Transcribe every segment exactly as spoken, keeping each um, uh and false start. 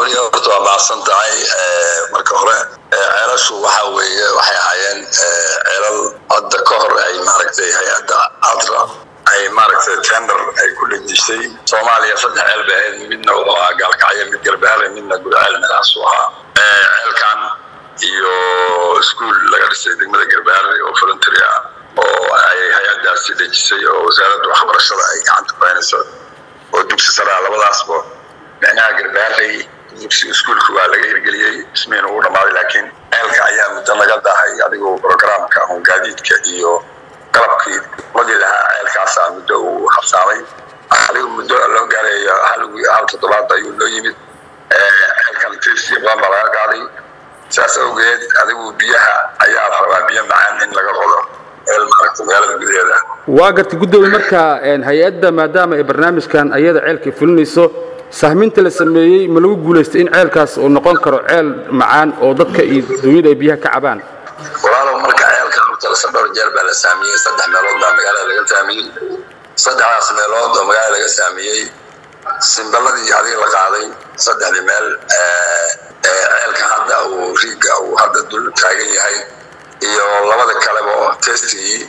Maria horta waa baasan tahay marka hore ceelashu waxa weeye waxay ahaayeen ceelal hadda ka hor ay maaragtay hay'adda adra ay maaragtay tender ay ku dhigtay Soomaaliya saddex ceel baa midna oo gaalkacyo mid garbaare midna gurceel meelahaas waa ceelkan iyo iskuul laga dhisay degmada garbaare oo voluntary ah oo ay hay'addaasi dhigtay oo wasaaradda waxbarashada ay gacanta ku haynayso oo dugsi sare labadaasba macnaha garbaare dugsi iskuulku waa laga hirgeliyay ismeen ugu dhamaaday laakiin ceelka ayaa muddo laga dahay adigoo programka oo gaadiidka iyo qalabkii wadi lahaa ceelkaas muddo uu habsaamay adigoo muddo loo gaareeyo hal hal toddobaad ayuu loo yimid ceelkan tirsi baan baa laga qaaday saas awgeed adigoo biyaha ayaa rabaa biyo macaan in laga qodo ceel maaragtay magaalada gudaheeda waa gartay gudoomiye marka hay'adda maadaama ay barnaamijkan ayada ceelka fulinayso sahminta la sameeyay ma lagu guuleystay in ceelkaas uu noqon karo ceel macaan oo dadka iyo dunyada ay biyaha ka cabaan walaalo marka ceelka horta saddex jeer baa la saamiyay saddex meelood baa magaalada laga saamiyay saddexdaas meelood oo magaalada laga saamiyay simbaladii adiga la qaaday saddexdii meel ee ceelka hadda uu riiga uu hadda dul taagan yahay iyo labada kale oo testii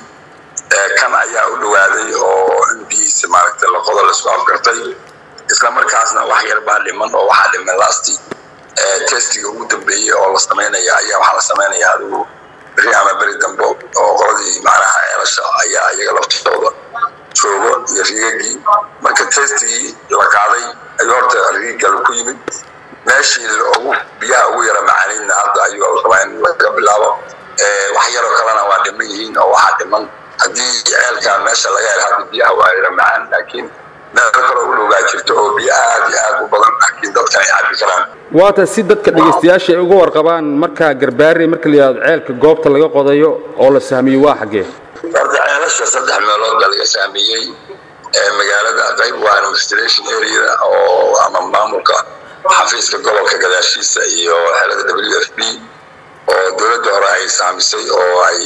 kan ayaa u dhawaaday oo biis maaragtay la qodo la isku afgartay isla markaasna wax yar baa dhiman oo waxa dhiman lasti ee testiga ugu dambeeyay oo la sameeynaya ayaa waxa la sameeynaya adigu bari ama bari dambo oo qoladii macnaha ceelasha ayaa iyaga laftooda joogo iyo riigii marka testigii la qaaday ayuu horta riiga ku yimid meeshii ugu biyaha ugu yara macaanina hadda ayuu rabaa in laga bilaabo wax yar oo kalena waa dhiman yihiin oo waxa dhiman haddii ceelka meesha laga helo biyaha waa yara macaan laakiin dadka ugu dhawaa jirto oo biyaha aad iyo aad u badan laakiin dadka ay cabi karaan waata si dadka dhageystayaasha ay uga warqabaan marka garbaare marka la yiraahdo ceelka goobta laga qodayo oo la saamiyo waa xagee horta ceelasha saddex meelood baa laga saamiyay ee magaalada qayb waa administration area oo ama maamulka xafiiska gobolka gadaashiisa iyo xeelada W F P oo dawladda hore ay saamisay oo ay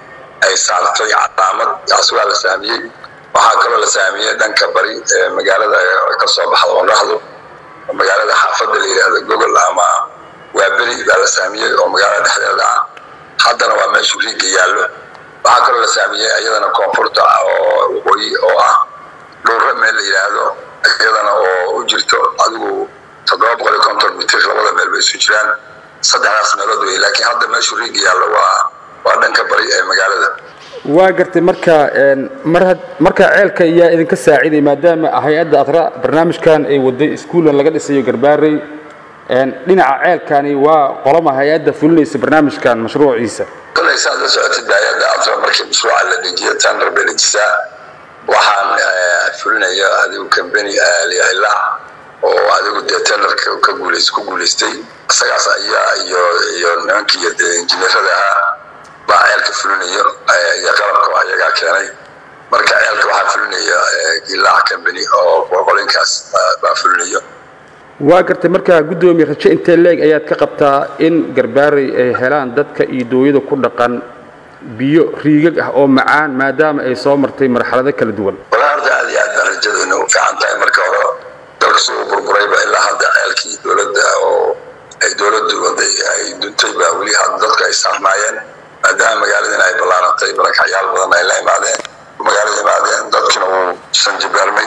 ay saartay calaamad taas waa la saamiyay waxa kale la saamiyay dhanka bari ee magaalada ka soo baxda oo raxdo magaalada xaafadda la yiraahdo Google ama waa bari baa la saamiyay oo magaalada dhexdeeda haddana waa meesha riiga yaallo waxa kale la saamiyay ayadana koonfurta oo waqooyi oo ah dhowr meel la yiraahdo ayadana oo u jirto adigu toddoba boqol iyo konton mitir labada meel bay isu jiraan saddexdaas meelood way laakiin hadda meesha riiga yaallo waa waa dhanka bari ee magaalada waa gartay marka een marka ceelka ayaa idinka saaciday maadaama hay'adda adra barnaamijkan ay waday iskuul laga dhisayo garbaare een dhinaca ceelkani waa qolama hay'adda fulinaysa barnaamijkan mashruuciisa kale saada socotay hay'adda adra markii mashruuca la dhigay tender beligisa waxaan fulinaya adigu company leeyahay oo adigu tenderka ka guuleystay ku guuleystay asagaas ayaa iyo iyo nimankii injineerada baa ceelka fulinayo iyo qalabka ayaga keenay marka ceelka waxa fulinaya ilaa company oo qolinkaas baa fulinayo waa gartay marka gudoomiye rajo intee leeg ayaad ka qabtaa in garbaare ay helaan dadka iyo dooyada ku dhaqan biyo riigag ah oo macaan maadaama ay soo martay marxalado kala duwan walaarta aad iyo aad rajaduna u fiican tahay marka hore dalka soo burburay ba ilaa hadda ceelkii dawladda oo ay dawladdu waday ay duntay baa wali hadda dadka ay saamaayeen maadaama magaalada ay ballaaratay barakayaal badan ay la imaadeen magaalada imaadeen dadkina uu sanjibarmay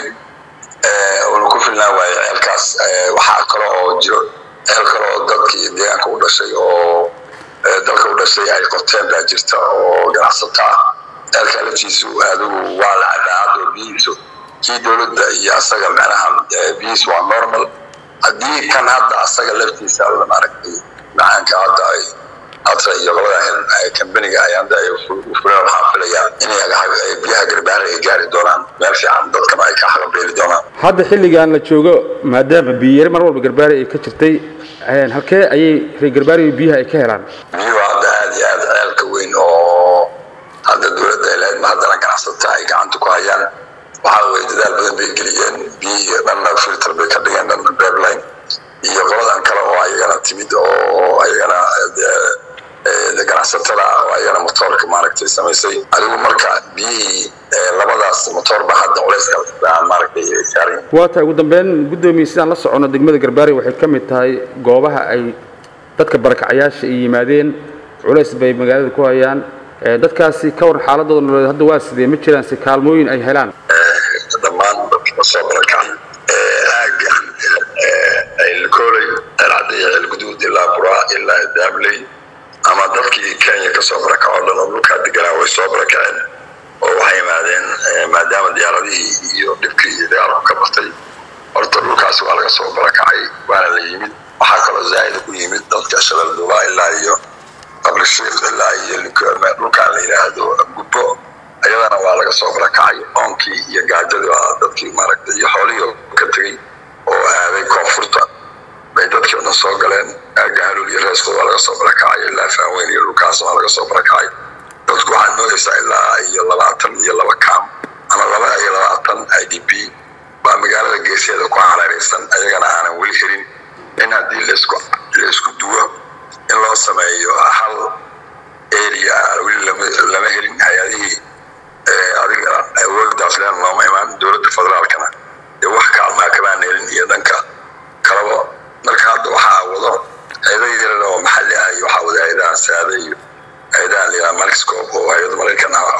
ee oo ku filnaa way ceelkaas waxa kale oo jiro ceel kale oo dadkii deegaanka u dhashay oo dalka u dhashay ay qoteen baa jirta oo ganacsataa ceelka laftiisu adigu waa la cadaado biyo kii dawladda iyo asaga macnaha biis waa normal haddii kan hadda asaga laftiisa la maaragtay macaanka hadda ay hadda iyo labada company-ga ay hadda ay fulaan xafilayaan inay biyaha garbaare ay gaari doonaan meel fiican dadkana ay ka xaqbeeli doonaan hadda xilligan la joogo maadaama biyo mar walba garbaare ay ka jirtay halkee ayay reer garbaare biyaha ay ka helaan biyo hadda aad iyo aad ceelka weyn oo hadda dawladda ay leedahay haddana ganacsatada ay gacanta ku hayaan waxa way dadaal badan bay geliyeen biyo dhanna filter bay ka dhigeen dhanna pipeline iyo qoladan kale oo ayagana timid oo ayagana ee ganacsatada oo ayagana motorka maaragtay samaysay adigu marka biyo labadaas motor ba hadda culayska maaragtay saarin waata ugu dambeyn gudoomiye sidaan la socono degmada Garbaare waxay ka mid tahay goobaha ay dadka barakacayaasha ay yimaadeen culays bay magaalada ku hayaan dadkaasi ka war xaaladooda nololeed hadda waa sidee ma jiraan si kaalmooyin ay helaan dhammaan dadka soo barakacay aaga ay koolay alcadii alguduud ilaa Buraa ilaa Daabley ama dadkii Kenya ka soo barakacay oo dhulka deganaa way soo barakaceen oo waxay yimaadeen maadaama diyaaradihii iyo dhibkii diyaaraddu ka batay horta dhulkaas waa laga soo barakacay waana la yimid waxaa kaloo zaa'id ku yimid dadka shalal duulaa ilaa iyo qabrashiiq ilaa iyo dhulkaan la yidhaahdo gubbo ayadana waa laga soo barakacay oonkii iyo gaajadii waa dadkii maaragtay iyo xoolihii ka tegey oo aaday koonfurta bay dadkii dhan soo galeen gahalul iyo reesto waa laga soo barakacay ilaa Faanweyn iyo dhulkaas waa laga soo barakacay dadku waxaa moodaysaa ilaa iyo labaatan iyo laba kaam ama laba iyo labaatan I D P baa magaalada geeseeda ku hareeraysan ayagana aanan weli helin in haddii laisku laisku duwo in loo sameeyo hal area weli lama helin hay-adihii adiga awooddaas leen looma imaan dowladda federaalkana dee wax kaalmaa kamaan helin iyo dhanka kalaba marka hadda waxaa wado hay-ada yaryar oo maxalli ah iyo waxaa wada hay-adaha saada iyo hay-adaha la yidhaha Malscope oo hay-ada Maraykan ah